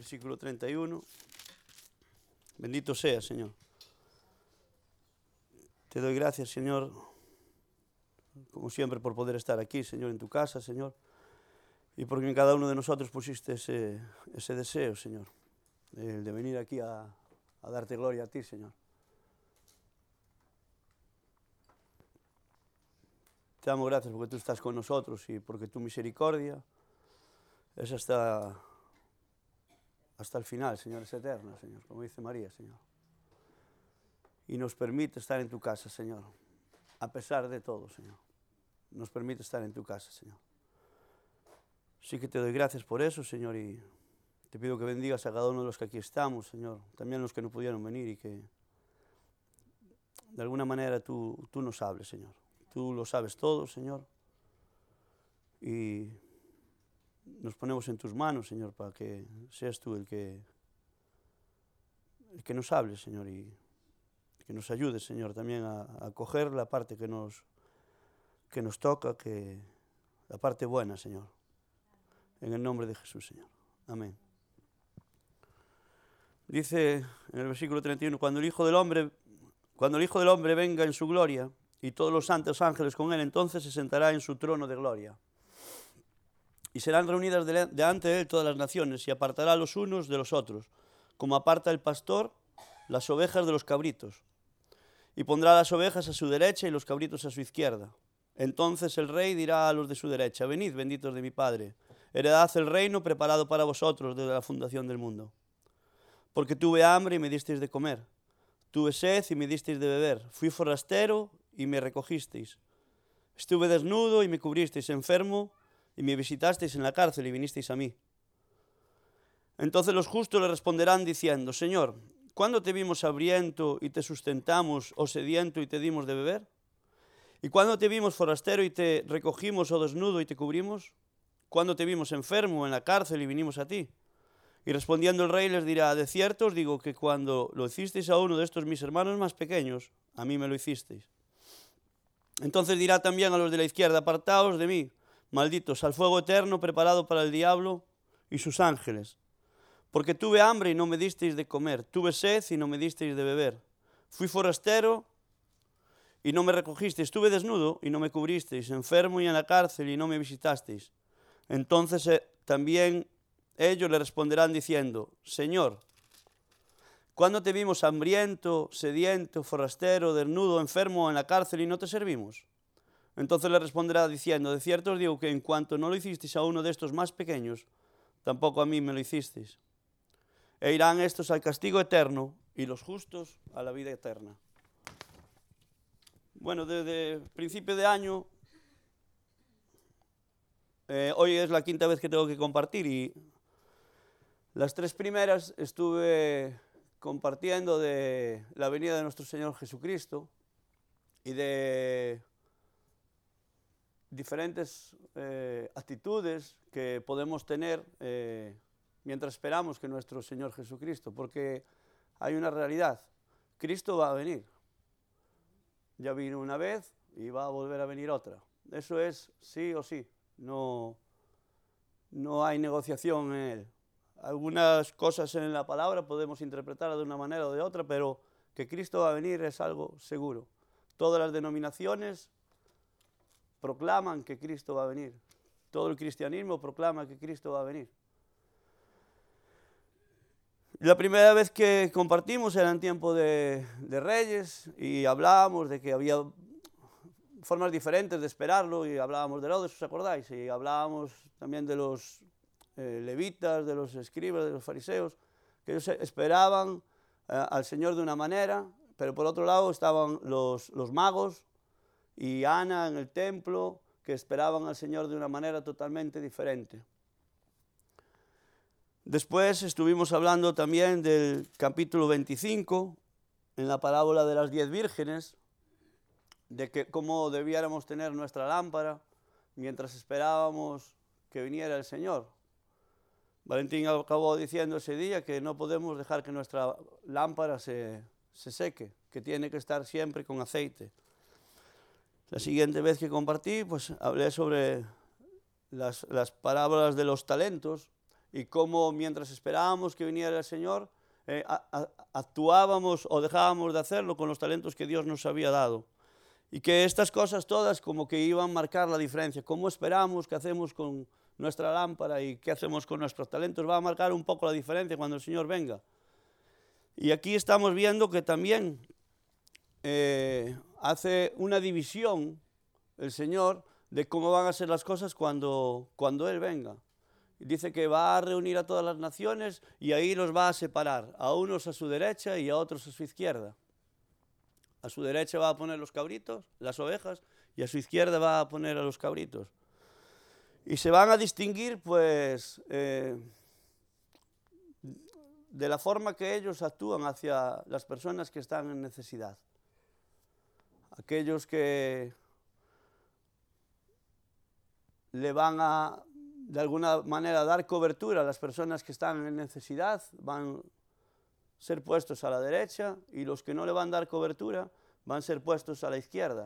versículo 31. Bendito sea, Señor. Te doy gracias, Señor, como siempre, por poder estar aquí, Señor, en tu casa, Señor, y porque en cada uno de nosotros pusiste ese deseo, Señor, de venir aquí a darte gloria a ti, Señor. Te damos gracias porque tú estás con nosotros y porque tu misericordia es hasta el final, Señor, es eterna, Señor, como dice María, Señor. Y nos permite estar en tu casa, Señor, a pesar de todo, Señor. Nos permite estar en tu casa, Señor. Sí que te doy gracias por eso, Señor, y te pido que bendigas a cada uno de los que aquí estamos, Señor, también los que no pudieron venir y que de alguna manera tú nos hables, Señor. Tú lo sabes todo, Señor, y nos ponemos en tus manos, Señor, para que seas tú el que nos hable, Señor, y que nos ayude, Señor, también a coger la parte que nos toca, la parte buena, Señor. En el nombre de Jesús, Señor. Amén. Dice en el versículo 31, cuando el Hijo del Hombre venga en su gloria y todos los santos ángeles con él, entonces se sentará en su trono de gloria. Y serán reunidas delante de él todas las naciones, y apartará a los unos de los otros, como aparta el pastor las ovejas de los cabritos. Y pondrá las ovejas a su derecha y los cabritos a su izquierda. Entonces el rey dirá a los de su derecha: venid, benditos de mi Padre, heredad el reino preparado para vosotros desde la fundación del mundo. Porque tuve hambre y me disteis de comer, tuve sed y me disteis de beber, fui forastero y me recogisteis, estuve desnudo y me cubristeis, enfermo y me visitasteis en la cárcel y vinisteis a mí. Entonces los justos le responderán diciendo: Señor, ¿cuándo te vimos hambriento y te sustentamos, o sediento y te dimos de beber? ¿Y cuándo te vimos forastero y te recogimos, o desnudo y te cubrimos? ¿Cuándo te vimos enfermo en la cárcel y vinimos a ti? Y respondiendo el rey les dirá: de cierto os digo que cuando lo hicisteis a uno de estos mis hermanos más pequeños, a mí me lo hicisteis. Entonces dirá también a los de la izquierda: apartaos de mí, malditos, al fuego eterno preparado para el diablo y sus ángeles. Porque tuve hambre y no me disteis de comer, tuve sed y no me disteis de beber, fui forastero y no me recogisteis, estuve desnudo y no me cubristeis, enfermo y en la cárcel y no me visitasteis. Entonces también ellos le responderán diciendo: Señor, ¿cuándo te vimos hambriento, sediento, forastero, desnudo, enfermo en la cárcel y no te servimos? Entonces le responderá diciendo: de cierto os digo que en cuanto no lo hicisteis a uno de estos más pequeños, tampoco a mí me lo hicisteis. E irán estos al castigo eterno y los justos a la vida eterna. Bueno, desde principio de año, hoy es la quinta vez que tengo que compartir, y las tres primeras estuve compartiendo de la venida de nuestro Señor Jesucristo y de diferentes actitudes que podemos tener mientras esperamos que nuestro Señor Jesucristo, porque hay una realidad: Cristo va a venir. Ya vino una vez y va a volver a venir otra. Eso es sí o sí, no hay negociación en él. Algunas cosas en la palabra podemos interpretarlas de una manera o de otra, pero que Cristo va a venir es algo seguro. Todas las denominaciones proclaman que Cristo va a venir. Todo el cristianismo proclama que Cristo va a venir. La primera vez que compartimos era en tiempo de Reyes, y hablábamos de que había formas diferentes de esperarlo, y hablábamos de Herodes, ¿os acordáis? Y hablábamos también de los levitas, de los escribas, de los fariseos, que ellos esperaban al Señor de una manera, pero por otro lado estaban los magos y Ana en el templo, que esperaban al Señor de una manera totalmente diferente. Después estuvimos hablando también del capítulo 25, en la parábola de las 10 vírgenes, de que cómo debiéramos tener nuestra lámpara mientras esperábamos que viniera el Señor. Valentín acabó diciendo ese día que no podemos dejar que nuestra lámpara se seque, que tiene que estar siempre con aceite. La siguiente vez que compartí, pues hablé sobre las parábolas de los talentos, y cómo mientras esperábamos que viniera el Señor, actuábamos o dejábamos de hacerlo con los talentos que Dios nos había dado. Y que estas cosas todas como que iban a marcar la diferencia. Cómo esperamos, qué hacemos con nuestra lámpara y qué hacemos con nuestros talentos, va a marcar un poco la diferencia cuando el Señor venga. Y aquí estamos viendo que también hace una división el Señor de cómo van a ser las cosas cuando Él venga. Dice que va a reunir a todas las naciones y ahí los va a separar, a unos a su derecha y a otros a su izquierda. A su derecha va a poner los cabritos, las ovejas, y a su izquierda va a poner a los cabritos. Y se van a distinguir, pues, de la forma que ellos actúan hacia las personas que están en necesidad. Aquellos que le van a, de alguna manera, dar cobertura a las personas que están en necesidad, van a ser puestos a la derecha, y los que no le van a dar cobertura van a ser puestos a la izquierda.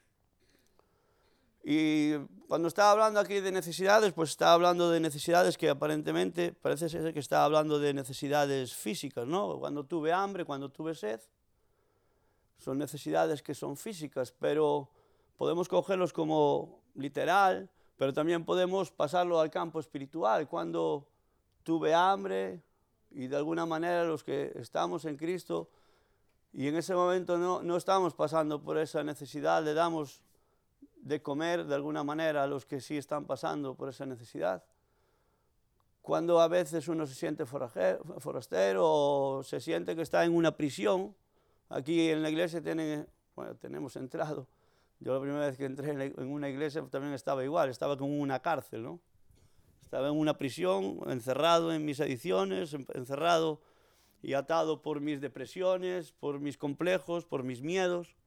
Y cuando está hablando aquí de necesidades, pues está hablando de necesidades que aparentemente parece ser que está hablando de necesidades físicas, ¿no? Cuando tuve hambre, cuando tuve sed, son necesidades que son físicas, pero podemos cogerlos como literal, pero también podemos pasarlo al campo espiritual. Cuando tuve hambre, y de alguna manera los que estamos en Cristo, y en ese momento no estamos pasando por esa necesidad, le damos de comer de alguna manera a los que sí están pasando por esa necesidad. Cuando a veces uno se siente forastero o se siente que está en una prisión, aquí en la iglesia tenemos entrado. Yo la primera vez que entré en una iglesia también estaba igual, estaba como en una cárcel, ¿no? Estaba en una prisión, encerrado en mis adicciones, encerrado y atado por mis depresiones, por mis complejos, por mis miedos.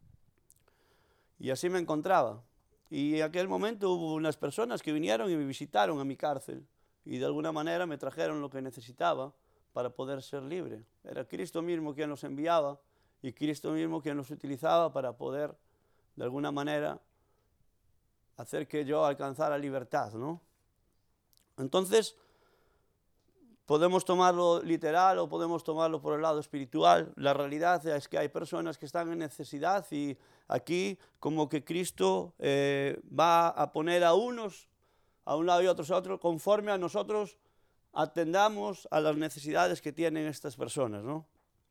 Y así me encontraba. Y en aquel momento hubo unas personas que vinieron y me visitaron a mi cárcel y de alguna manera me trajeron lo que necesitaba para poder ser libre. Era Cristo mismo quien los enviaba y Cristo mismo quien los utilizaba para poder de alguna manera hacer que yo alcanzara libertad, ¿no? Entonces, podemos tomarlo literal o podemos tomarlo por el lado espiritual. La realidad es que hay personas que están en necesidad y aquí como que Cristo va a poner a unos a un lado y otros a otro conforme a nosotros atendamos a las necesidades que tienen estas personas, ¿no?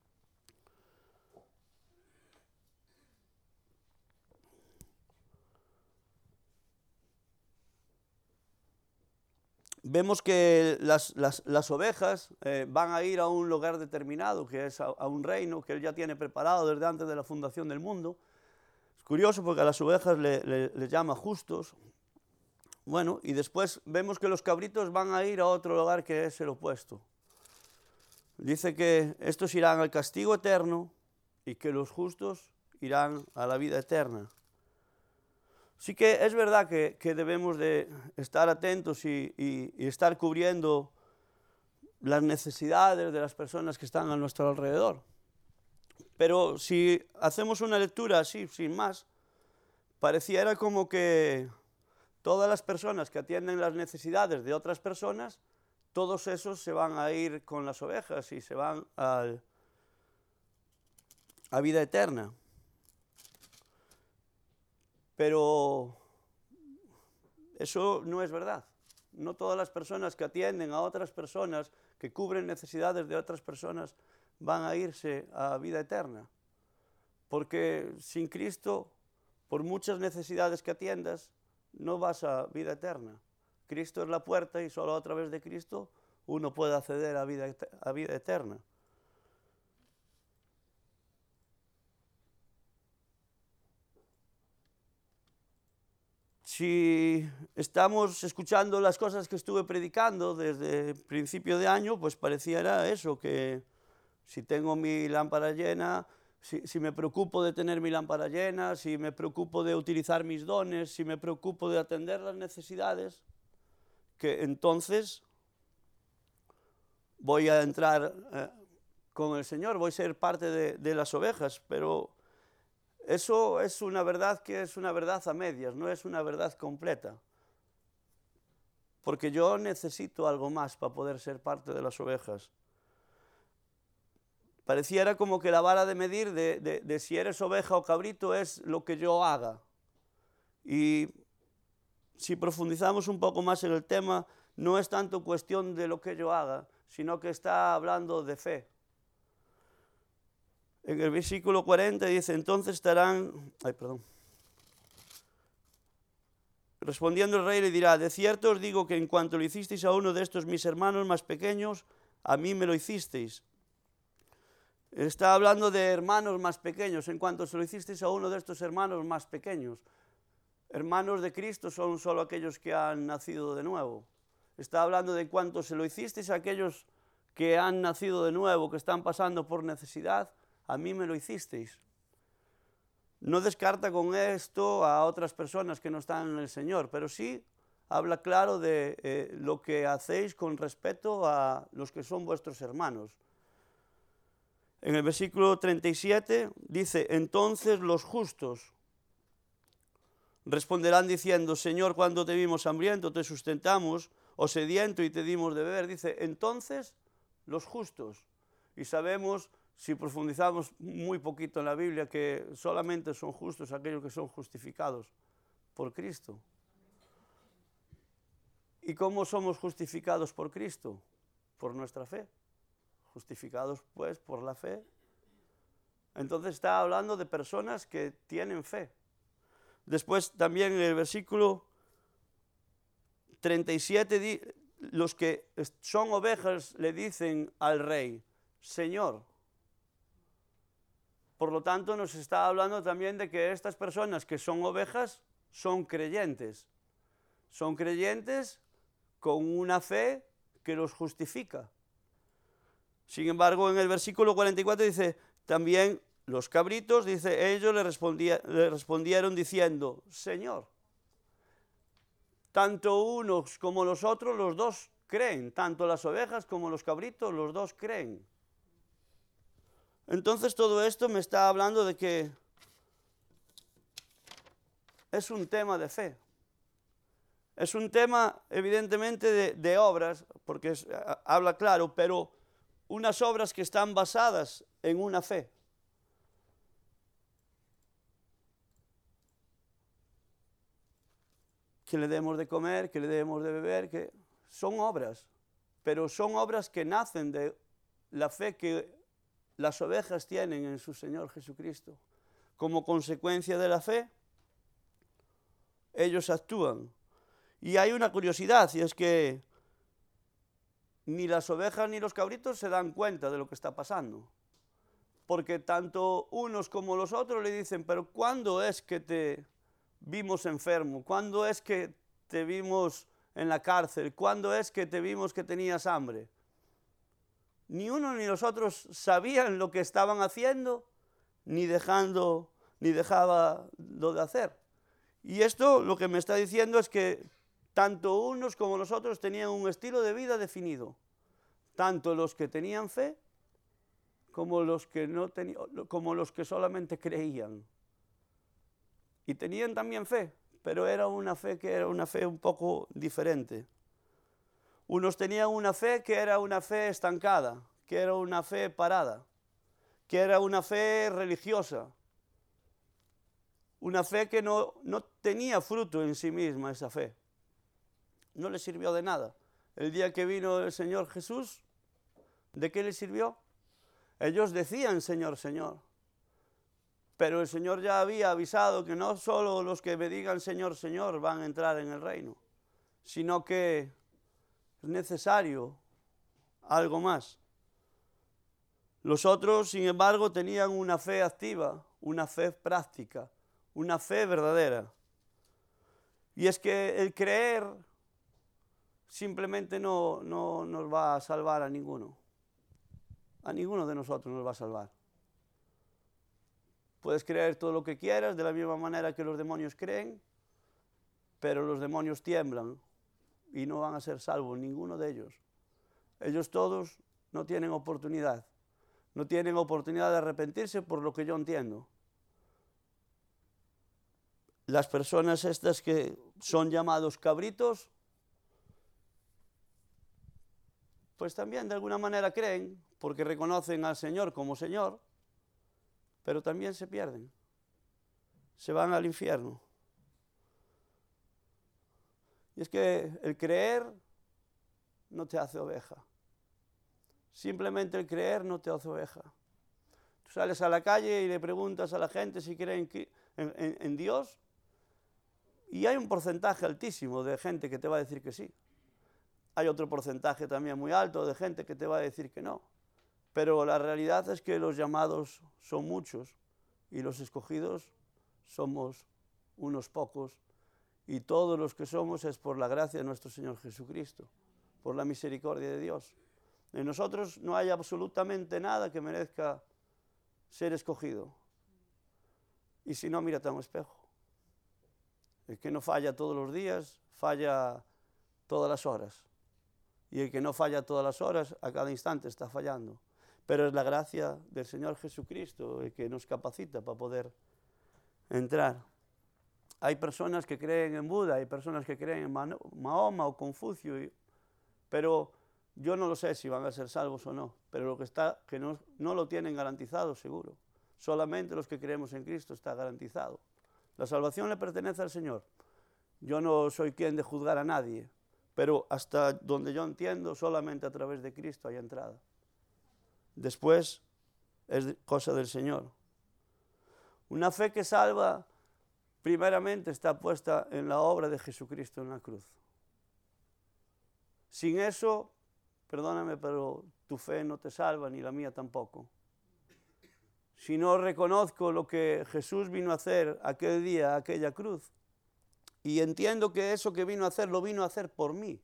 Vemos que las ovejas van a ir a un lugar determinado, que es a un reino que Él ya tiene preparado desde antes de la fundación del mundo. Es curioso porque a las ovejas les llama justos. Bueno, y después vemos que los cabritos van a ir a otro lugar que es el opuesto. Dice que estos irán al castigo eterno y que los justos irán a la vida eterna. Sí que es verdad que debemos de estar atentos y estar cubriendo las necesidades de las personas que están a nuestro alrededor. Pero si hacemos una lectura así, sin más, pareciera como que todas las personas que atienden las necesidades de otras personas, todos esos se van a ir con las ovejas y se van a vida eterna. Pero eso no es verdad. No todas las personas que atienden a otras personas, que cubren necesidades de otras personas, van a irse a vida eterna. Porque sin Cristo, por muchas necesidades que atiendas, no vas a vida eterna. Cristo es la puerta y solo a través de Cristo uno puede acceder a vida eterna. Si estamos escuchando las cosas que estuve predicando desde el principio de año, pues pareciera eso, que si tengo mi lámpara llena, si me preocupo de tener mi lámpara llena, si me preocupo de utilizar mis dones, si me preocupo de atender las necesidades, que entonces voy a entrar con el Señor, voy a ser parte de las ovejas, pero eso es una verdad que es una verdad a medias, no es una verdad completa. porque yo necesito algo más para poder ser parte de las ovejas. Pareciera como que la vara de medir de si eres oveja o cabrito es lo que yo haga. Y si profundizamos un poco más en el tema, no es tanto cuestión de lo que yo haga, sino que está hablando de fe. En el versículo 40 dice, entonces estarán... Respondiendo el rey le dirá, de cierto os digo que en cuanto lo hicisteis a uno de estos mis hermanos más pequeños, a mí me lo hicisteis. Está hablando de hermanos más pequeños, en cuanto se lo hicisteis a uno de estos hermanos más pequeños. Hermanos de Cristo son solo aquellos que han nacido de nuevo. Está hablando de cuánto se lo hicisteis a aquellos que han nacido de nuevo, que están pasando por necesidad, a mí me lo hicisteis. No descarta con esto a otras personas que no están en el Señor, pero sí habla claro de lo que hacéis con respecto a los que son vuestros hermanos. En el versículo 37 dice, entonces los justos responderán diciendo, Señor, cuando te vimos hambriento, te sustentamos, o sediento y te dimos de beber. Dice, entonces los justos. Y sabemos, si profundizamos muy poquito en la Biblia, que solamente son justos aquellos que son justificados por Cristo. ¿Y cómo somos justificados por Cristo? Por nuestra fe. Justificados pues por la fe. Entonces está hablando de personas que tienen fe. Después también en el versículo 37, los que son ovejas le dicen al rey, Señor. Por lo tanto nos está hablando también de que estas personas que son ovejas son creyentes. Son creyentes con una fe que los justifica. Sin embargo, en el versículo 44 dice, también los cabritos, dice, ellos le respondieron diciendo, Señor. Tanto unos como los otros, los dos creen. Tanto las ovejas como los cabritos, los dos creen. Entonces todo esto me está hablando de que es un tema de fe. Es un tema evidentemente de obras, porque habla claro, pero unas obras que están basadas en una fe. Que le demos de comer, que le demos de beber, que son obras, pero son obras que nacen de la fe que las ovejas tienen en su Señor Jesucristo. Como consecuencia de la fe, ellos actúan. Y hay una curiosidad, y es que ni las ovejas ni los cabritos se dan cuenta de lo que está pasando. Porque tanto unos como los otros le dicen, pero ¿cuándo es que te vimos enfermo? ¿Cuándo es que te vimos en la cárcel? ¿Cuándo es que te vimos que tenías hambre? Ni uno ni los otros sabían lo que estaban haciendo, ni dejaba lo de hacer. Y esto lo que me está diciendo es que tanto unos como los otros tenían un estilo de vida definido. Tanto los que tenían fe como los que no tenían, como los que solamente creían. Y tenían también fe, pero era una fe un poco diferente. Unos tenían una fe que era una fe estancada, que era una fe parada, que era una fe religiosa. Una fe que no tenía fruto en sí misma, esa fe. No le sirvió de nada. El día que vino el Señor Jesús, ¿de qué le sirvió? Ellos decían, Señor, Señor. Pero el Señor ya había avisado que no solo los que me digan Señor, Señor van a entrar en el reino, sino que es necesario algo más. Los otros, sin embargo, tenían una fe activa, una fe práctica, una fe verdadera. Y es que el creer simplemente no nos va a salvar a ninguno. A ninguno de nosotros nos va a salvar. Puedes creer todo lo que quieras, de la misma manera que los demonios creen, pero los demonios tiemblan y no van a ser salvos, ninguno de ellos. Ellos todos no tienen oportunidad. No tienen oportunidad de arrepentirse por lo que yo entiendo. Las personas estas que son llamados cabritos pues también de alguna manera creen, porque reconocen al Señor como Señor, pero también se pierden, se van al infierno. Y es que el creer no te hace oveja. Simplemente el creer no te hace oveja. Tú sales a la calle y le preguntas a la gente si creen en Dios, y hay un porcentaje altísimo de gente que te va a decir que sí. Hay otro porcentaje también muy alto de gente que te va a decir que no. Pero la realidad es que los llamados son muchos y los escogidos somos unos pocos. Y todos los que somos es por la gracia de nuestro Señor Jesucristo, por la misericordia de Dios. En nosotros no hay absolutamente nada que merezca ser escogido. Y si no, mírate a un espejo. El que no falla todos los días, falla todas las horas. Y el que no falla todas las horas, a cada instante está fallando. Pero es la gracia del Señor Jesucristo el que nos capacita para poder entrar. Hay personas que creen en Buda, hay personas que creen en Mahoma o Confucio, pero yo no lo sé si van a ser salvos o no, pero lo que está, que no lo tienen garantizado seguro. Solamente los que creemos en Cristo está garantizado. La salvación le pertenece al Señor. Yo no soy quien de juzgar a nadie, pero hasta donde yo entiendo, solamente a través de Cristo hay entrada. Después es cosa del Señor. Una fe que salva, primeramente está puesta en la obra de Jesucristo en la cruz. Sin eso, perdóname, pero tu fe no te salva, ni la mía tampoco. Si no reconozco lo que Jesús vino a hacer aquel día, aquella cruz, y entiendo que eso que vino a hacer, lo vino a hacer por mí.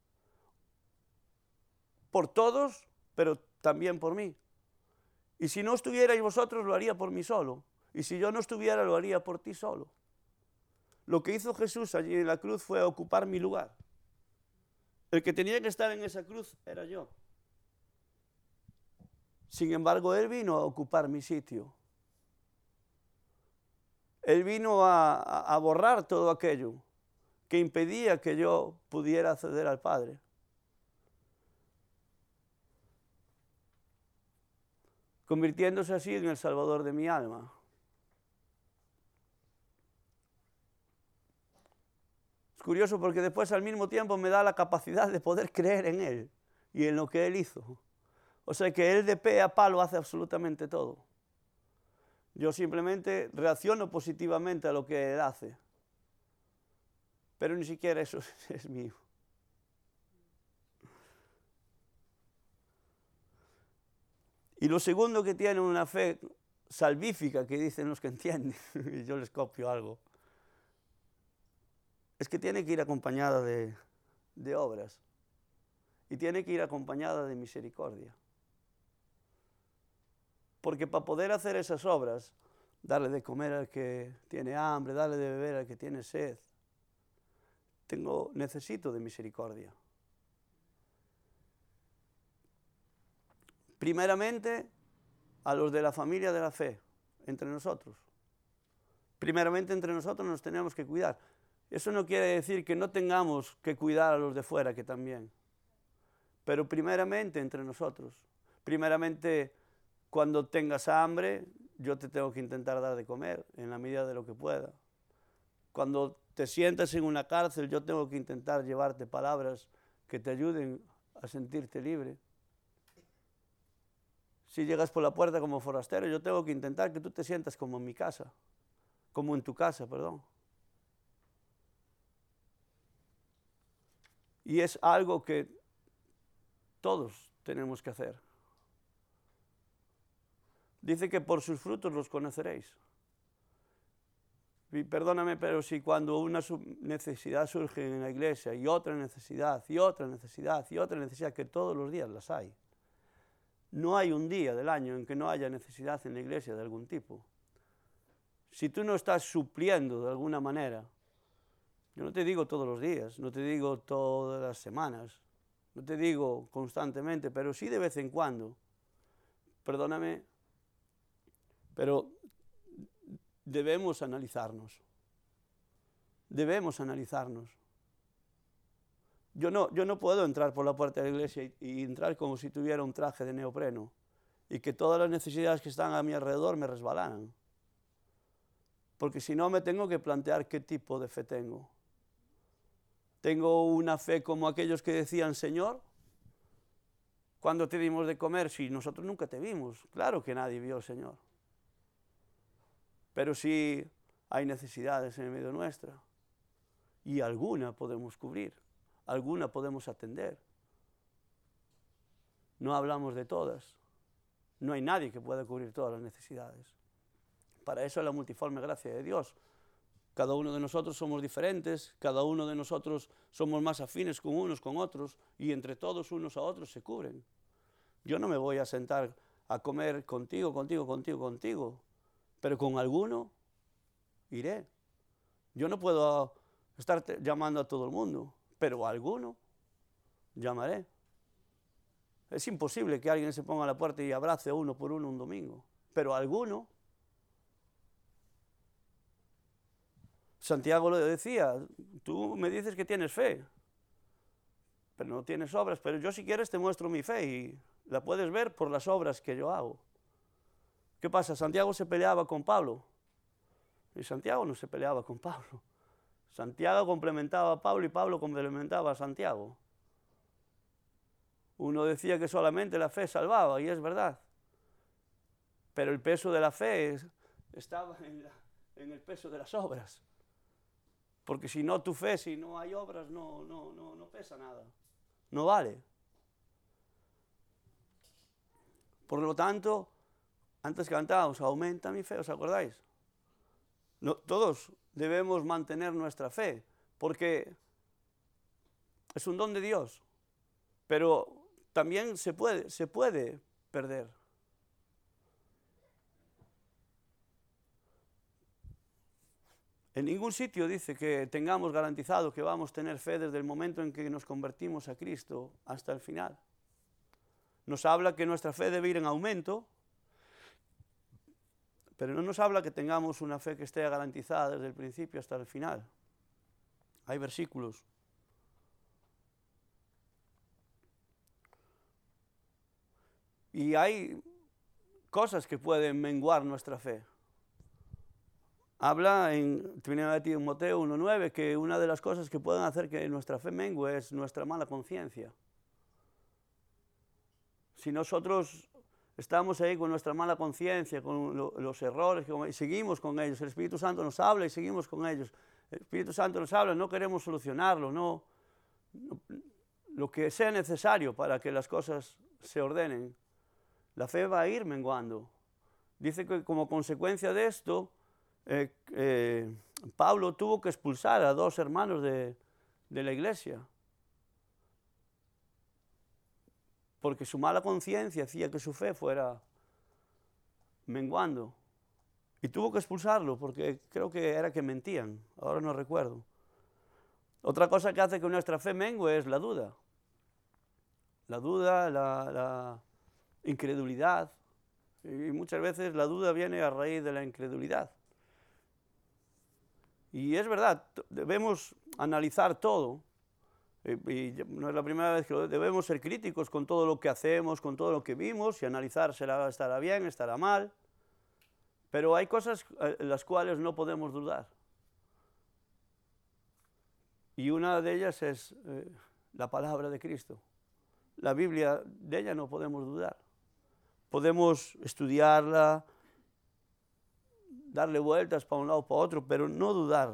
Por todos, pero también por mí. Y si no estuvierais vosotros, lo haría por mí solo. Y si yo no estuviera, lo haría por ti solo. Lo que hizo Jesús allí en la cruz fue ocupar mi lugar. El que tenía que estar en esa cruz era yo. Sin embargo, Él vino a ocupar mi sitio. Él vino a borrar todo aquello que impedía que yo pudiera acceder al Padre. Convirtiéndose así en el Salvador de mi alma. Es curioso porque después al mismo tiempo me da la capacidad de poder creer en Él y en lo que Él hizo. O sea que Él de pe a palo hace absolutamente todo. Yo simplemente reacciono positivamente a lo que Él hace. Pero ni siquiera eso es mío. Y lo segundo que tiene una fe salvífica, que dicen los que entienden, y yo les copio algo, es que tiene que ir acompañada de obras. Y tiene que ir acompañada de misericordia. Porque para poder hacer esas obras, darle de comer al que tiene hambre, darle de beber al que tiene sed, necesito de misericordia. Primeramente, a los de la familia de la fe, entre nosotros. Primeramente entre nosotros nos tenemos que cuidar. Eso no quiere decir que no tengamos que cuidar a los de fuera, que también. Pero primeramente entre nosotros. Primeramente, cuando tengas hambre, yo te tengo que intentar dar de comer en la medida de lo que pueda. Cuando te sientas en una cárcel, yo tengo que intentar llevarte palabras que te ayuden a sentirte libre. Si llegas por la puerta como forastero, yo tengo que intentar que tú te sientas como en mi casa, como en tu casa, perdón. Y es algo que todos tenemos que hacer. Dice que por sus frutos los conoceréis. Y perdóname, pero si cuando una necesidad surge en la iglesia y otra necesidad, y otra necesidad, y otra necesidad, que todos los días las hay. No hay un día del año en que no haya necesidad en la iglesia de algún tipo. Si tú no estás supliendo de alguna manera, yo no te digo todos los días, no te digo todas las semanas, no te digo constantemente, pero sí de vez en cuando, perdóname, pero debemos analizarnos. Debemos analizarnos. Yo no puedo entrar por la puerta de la iglesia y entrar como si tuviera un traje de neopreno y que todas las necesidades que están a mi alrededor me resbalaran. Porque si no, me tengo que plantear qué tipo de fe tengo. ¿Tengo una fe como aquellos que decían, Señor, ¿cuándo te dimos de comer? Si nosotros nunca te vimos. Claro que nadie vio al Señor. Pero sí hay necesidades en el medio nuestra. Y alguna podemos cubrir, alguna podemos atender. No hablamos de todas. No hay nadie que pueda cubrir todas las necesidades. Para eso es la multiforme gracia de Dios. Cada uno de nosotros somos diferentes, cada uno de nosotros somos más afines con unos, con otros, y entre todos unos a otros se cubren. Yo no me voy a sentar a comer contigo, pero con alguno iré. Yo no puedo estar llamando a todo el mundo, pero a alguno llamaré. Es imposible que alguien se ponga a la puerta y abrace a uno por uno un domingo, pero a alguno. Santiago lo decía, tú me dices que tienes fe, pero no tienes obras, pero yo si quieres te muestro mi fe y la puedes ver por las obras que yo hago. ¿Qué pasa? Santiago se peleaba con Pablo y Santiago no se peleaba con Pablo. Santiago complementaba a Pablo y Pablo complementaba a Santiago. Uno decía que solamente la fe salvaba y es verdad, pero el peso de la fe estaba en el peso de las obras. Porque si no tu fe, si no hay obras, no pesa nada. No vale. Por lo tanto, antes cantábamos, aumenta mi fe, ¿os acordáis? No, todos debemos mantener nuestra fe, porque es un don de Dios, pero también se puede perder. En ningún sitio dice que tengamos garantizado que vamos a tener fe desde el momento en que nos convertimos a Cristo hasta el final. Nos habla que nuestra fe debe ir en aumento, pero no nos habla que tengamos una fe que esté garantizada desde el principio hasta el final. Hay versículos. Y hay cosas que pueden menguar nuestra fe. Habla en 1 Timoteo 1:9 que una de las cosas que pueden hacer que nuestra fe mengue es nuestra mala conciencia. Si nosotros estamos ahí con nuestra mala conciencia, con los errores, y seguimos con ellos, el Espíritu Santo nos habla y seguimos con ellos. El Espíritu Santo nos habla, no queremos solucionarlo, lo que sea necesario para que las cosas se ordenen. La fe va a ir menguando. Dice que como consecuencia de esto, Pablo tuvo que expulsar a 2 hermanos de la iglesia, porque su mala conciencia hacía que su fe fuera menguando. Y tuvo que expulsarlo, porque creo que era que mentían, ahora no recuerdo. Otra cosa que hace que nuestra fe mengue es la duda. La duda, la incredulidad. Y muchas veces la duda viene a raíz de la incredulidad. Y es verdad, debemos analizar todo. Y no es la primera vez que debemos ser críticos con todo lo que hacemos, con todo lo que vimos y analizar, estará bien, estará mal. Pero hay cosas en las cuales no podemos dudar. Y una de ellas es la palabra de Cristo. La Biblia, de ella no podemos dudar. Podemos estudiarla, darle vueltas para un lado o para otro, pero no dudar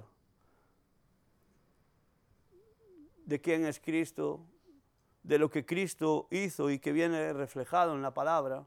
de quién es Cristo, de lo que Cristo hizo y que viene reflejado en la palabra.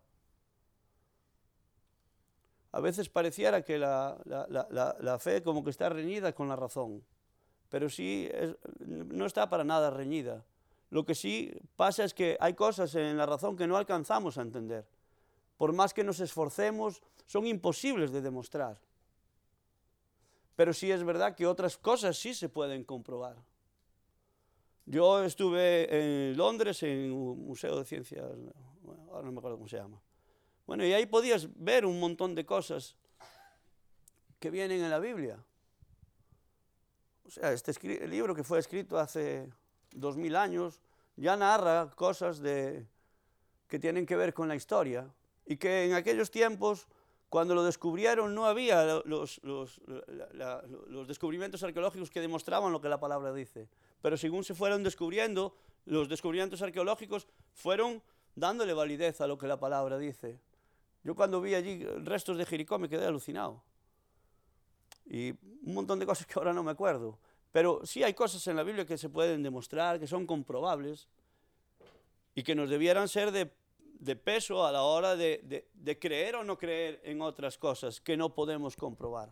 A veces pareciera que la fe como que está reñida con la razón, pero sí no está para nada reñida. Lo que sí pasa es que hay cosas en la razón que no alcanzamos a entender. Por más que nos esforcemos, son imposibles de demostrar. Pero sí es verdad que otras cosas sí se pueden comprobar. Yo estuve en Londres en un museo de ciencias, ahora no me acuerdo cómo se llama. Bueno, y ahí podías ver un montón de cosas que vienen en la Biblia. O sea, el libro que fue escrito hace 2000 años, ya narra cosas que tienen que ver con la historia y que en aquellos tiempos, cuando lo descubrieron, no había los descubrimientos arqueológicos que demostraban lo que la palabra dice. Pero según se fueron descubriendo, los descubrimientos arqueológicos fueron dándole validez a lo que la palabra dice. Yo cuando vi allí restos de Jericó me quedé alucinado. Y un montón de cosas que ahora no me acuerdo. Pero sí hay cosas en la Biblia que se pueden demostrar, que son comprobables y que nos debieran ser de peso a la hora de creer o no creer en otras cosas que no podemos comprobar.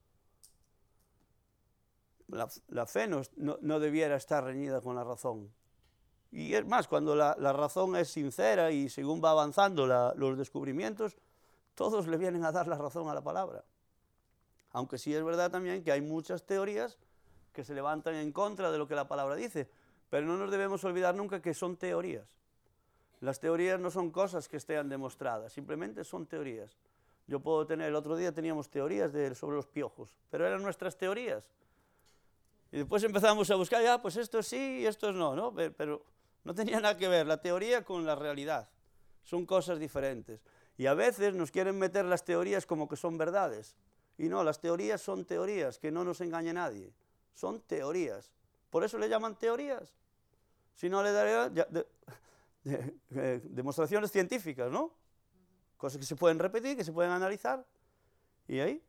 La fe no debiera estar reñida con la razón. Y es más, cuando la razón es sincera y según va avanzando los descubrimientos, todos le vienen a dar la razón a la palabra. Aunque sí es verdad también que hay muchas teorías que se levantan en contra de lo que la palabra dice, pero no nos debemos olvidar nunca que son teorías. Las teorías no son cosas que estén demostradas, simplemente son teorías. Yo puedo tener, el otro día teníamos teorías sobre los piojos, pero eran nuestras teorías. Y después empezamos a buscar, ya, pues esto sí y esto no, ¿no? Pero no tenía nada que ver la teoría con la realidad. Son cosas diferentes. Y a veces nos quieren meter las teorías como que son verdades. Y no, las teorías son teorías, que no nos engañe nadie. Son teorías. Por eso le llaman teorías. Si no, le daría demostraciones científicas, ¿no? Cosas que se pueden repetir, que se pueden analizar. Y ahí.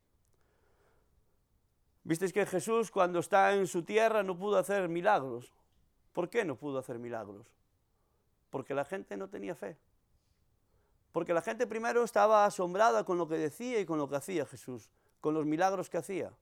Visteis que Jesús, cuando está en su tierra, no pudo hacer milagros. ¿Por qué no pudo hacer milagros? Porque la gente no tenía fe. Porque la gente primero estaba asombrada con lo que decía y con lo que hacía Jesús, con los milagros que hacía.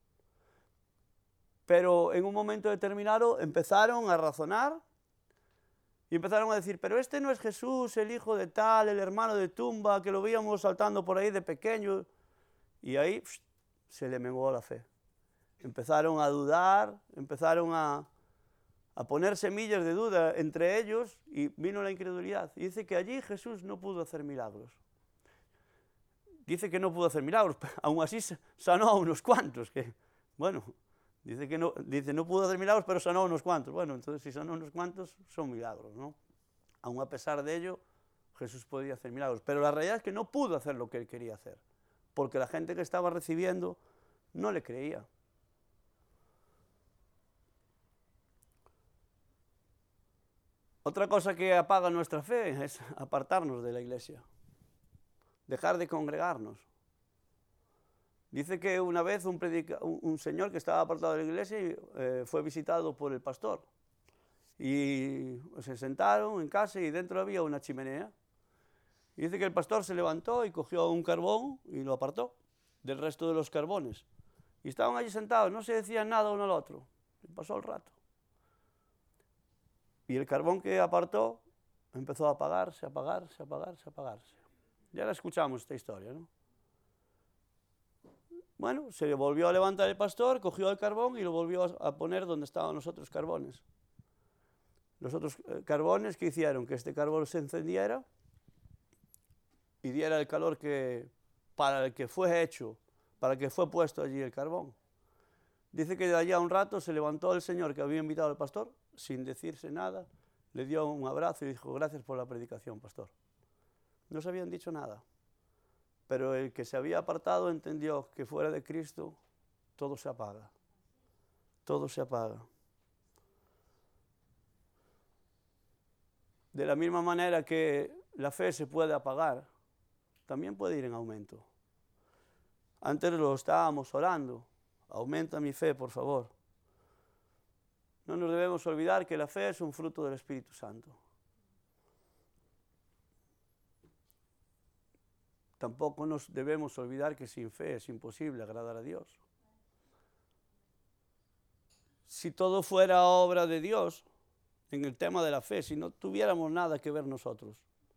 Pero en un momento determinado empezaron a razonar y empezaron a decir, pero este no es Jesús, el hijo de tal, el hermano de Tumba, que lo veíamos saltando por ahí de pequeño. Y ahí se le menguó la fe. Empezaron a dudar, empezaron a poner semillas de duda entre ellos y vino la incredulidad. Y dice que allí Jesús no pudo hacer milagros. Dice que no pudo hacer milagros, pero aún así sanó a unos cuantos. Que, bueno, dice que no pudo hacer milagros, pero sanó a unos cuantos. Bueno, entonces si sanó a unos cuantos, son milagros, ¿no? Aún a pesar de ello, Jesús podía hacer milagros. Pero la realidad es que no pudo hacer lo que él quería hacer, porque la gente que estaba recibiendo no le creía. Otra cosa que apaga nuestra fe es apartarnos de la iglesia, dejar de congregarnos. Dice que una vez un señor que estaba apartado de la iglesia fue visitado por el pastor. Y se sentaron en casa y dentro había una chimenea. Y dice que el pastor se levantó y cogió un carbón y lo apartó del resto de los carbones. Y estaban allí sentados, no se decían nada uno al otro. Y pasó el rato. Y el carbón que apartó empezó a apagarse, apagarse, apagarse, apagarse. Ya la escuchamos esta historia, ¿no? Bueno, se volvió a levantar el pastor, cogió el carbón y lo volvió a poner donde estaban los otros carbones. Los otros carbones que hicieron que este carbón se encendiera y diera el calor para el que fue hecho, para el que fue puesto allí el carbón. Dice que de allá un rato se levantó el señor que había invitado al pastor, sin decirse nada, le dio un abrazo y dijo, gracias por la predicación, pastor. No se habían dicho nada, pero el que se había apartado entendió que fuera de Cristo todo se apaga, todo se apaga. De la misma manera que la fe se puede apagar, también puede ir en aumento. Antes lo estábamos orando, aumenta mi fe, por favor. No nos debemos olvidar que la fe es un fruto del Espíritu Santo. Tampoco nos debemos olvidar que sin fe es imposible agradar a Dios. Si todo fuera obra de Dios, en el tema de la fe, si no tuviéramos nada que ver nosotros,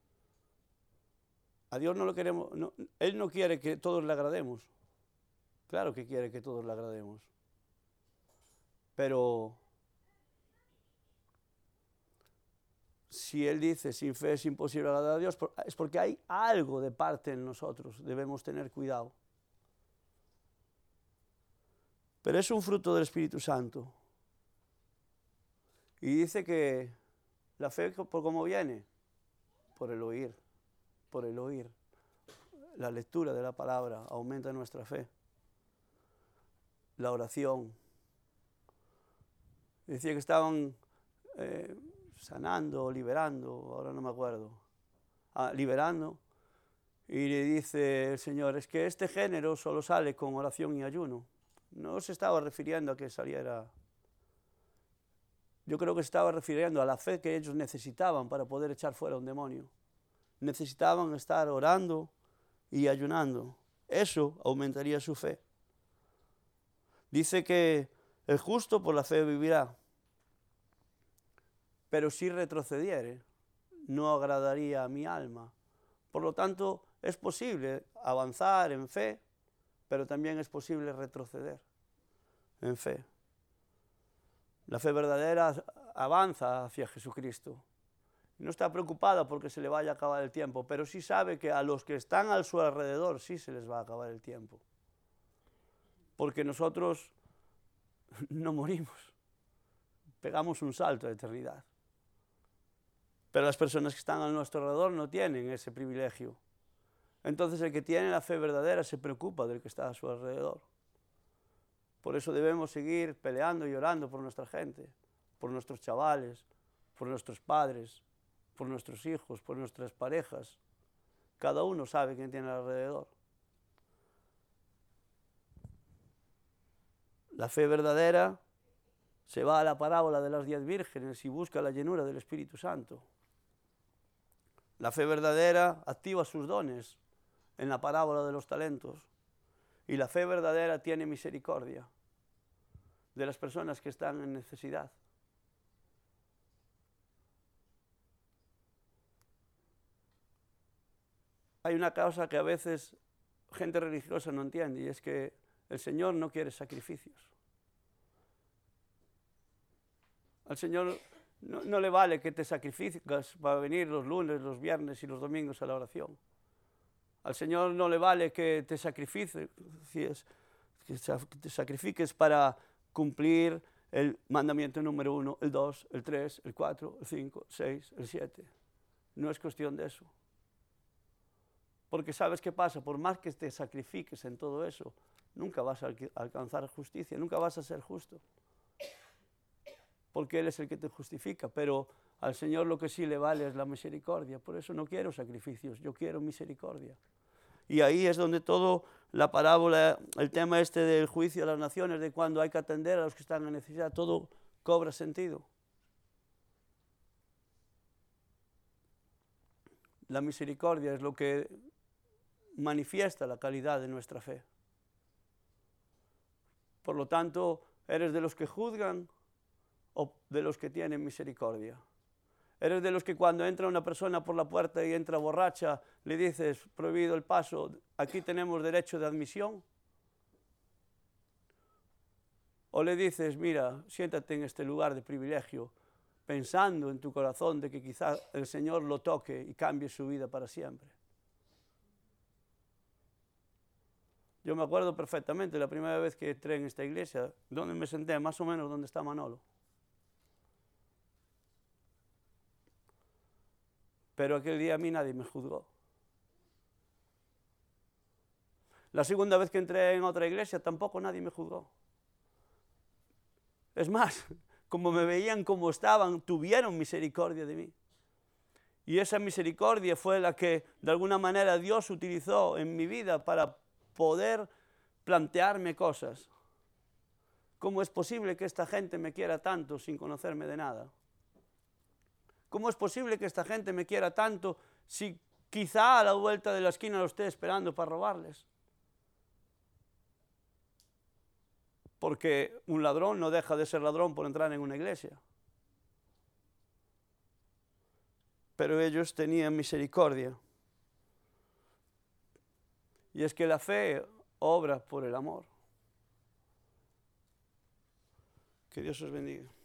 a Dios no lo queremos, Él no quiere que todos le agrademos. Claro que quiere que todos le agrademos. Pero si Él dice, sin fe es imposible agradar a Dios, es porque hay algo de parte en nosotros, debemos tener cuidado. Pero es un fruto del Espíritu Santo. Y dice que la fe, ¿por cómo viene? Por el oír, por el oír. La lectura de la palabra aumenta nuestra fe. La oración. Decía que estaban sanando, liberando, ahora no me acuerdo. Liberando. Y le dice el Señor, es que este género solo sale con oración y ayuno. No se estaba refiriendo a que saliera. Yo creo que se estaba refiriendo a la fe que ellos necesitaban para poder echar fuera un demonio. Necesitaban estar orando y ayunando. Eso aumentaría su fe. Dice que el justo por la fe vivirá, pero si retrocediere, no agradaría a mi alma. Por lo tanto, es posible avanzar en fe, pero también es posible retroceder en fe. La fe verdadera avanza hacia Jesucristo. No está preocupada porque se le vaya a acabar el tiempo, pero sí sabe que a los que están a su alrededor sí se les va a acabar el tiempo. Porque nosotros no morimos, pegamos un salto a la eternidad. Pero las personas que están a nuestro alrededor no tienen ese privilegio. Entonces el que tiene la fe verdadera se preocupa del que está a su alrededor. Por eso debemos seguir peleando y orando por nuestra gente, por nuestros chavales, por nuestros padres, por nuestros hijos, por nuestras parejas. Cada uno sabe quién tiene alrededor. La fe verdadera se va a la parábola de las 10 vírgenes y busca la llenura del Espíritu Santo. La fe verdadera activa sus dones en la parábola de los talentos. Y la fe verdadera tiene misericordia de las personas que están en necesidad. Hay una cosa que a veces gente religiosa no entiende, y es que el Señor no quiere sacrificios. Al Señor no le vale que te sacrifiques para venir los lunes, los viernes y los domingos a la oración. Al Señor no le vale que te sacrifiques para cumplir el mandamiento número 1, el 2, el 3, el 4, el 5, el 6, el 7. No es cuestión de eso. Porque ¿sabes qué pasa? Por más que te sacrifiques en todo eso, nunca vas a alcanzar justicia, nunca vas a ser justo. Porque Él es el que te justifica, pero al Señor lo que sí le vale es la misericordia. Por eso no quiero sacrificios, yo quiero misericordia. Y ahí es donde todo la parábola, el tema este del juicio a las naciones, de cuando hay que atender a los que están en necesidad, todo cobra sentido. La misericordia es lo que manifiesta la calidad de nuestra fe. Por lo tanto, ¿eres de los que juzgan o de los que tienen misericordia? ¿Eres de los que cuando entra una persona por la puerta y entra borracha, le dices, prohibido el paso, aquí tenemos derecho de admisión? ¿O le dices, mira, siéntate en este lugar de privilegio, pensando en tu corazón de que quizá el Señor lo toque y cambie su vida para siempre? Yo me acuerdo perfectamente la primera vez que entré en esta iglesia, donde me senté, más o menos donde está Manolo. Pero aquel día a mí nadie me juzgó. La segunda vez que entré en otra iglesia tampoco nadie me juzgó. Es más, como me veían como estaban, tuvieron misericordia de mí. Y esa misericordia fue la que de alguna manera Dios utilizó en mi vida para poder plantearme cosas. ¿Cómo es posible que esta gente me quiera tanto sin conocerme de nada? ¿Cómo es posible que esta gente me quiera tanto si quizá a la vuelta de la esquina lo esté esperando para robarles? Porque un ladrón no deja de ser ladrón por entrar en una iglesia. Pero ellos tenían misericordia. Y es que la fe obra por el amor. Que Dios os bendiga.